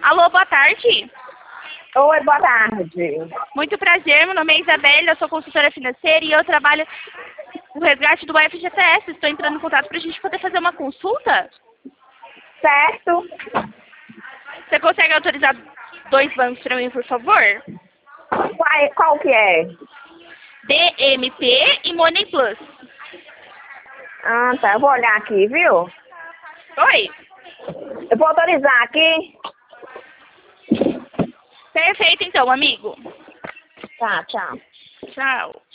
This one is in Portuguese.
Alô, boa tarde. Oi, boa tarde. Muito prazer, meu nome é Isabela, eu sou consultora financeira e eu trabalho no resgate do FGTS. Estou entrando em contato para a gente poder fazer uma consulta. Certo? Você consegue autorizar 2 bancos para mim, por favor? Qual que é? DMP e Money Plus. Ah, tá. Eu vou olhar aqui, viu? Oi. Eu vou autorizar aqui. Perfeito, então, amigo. Tá, tchau. Tchau.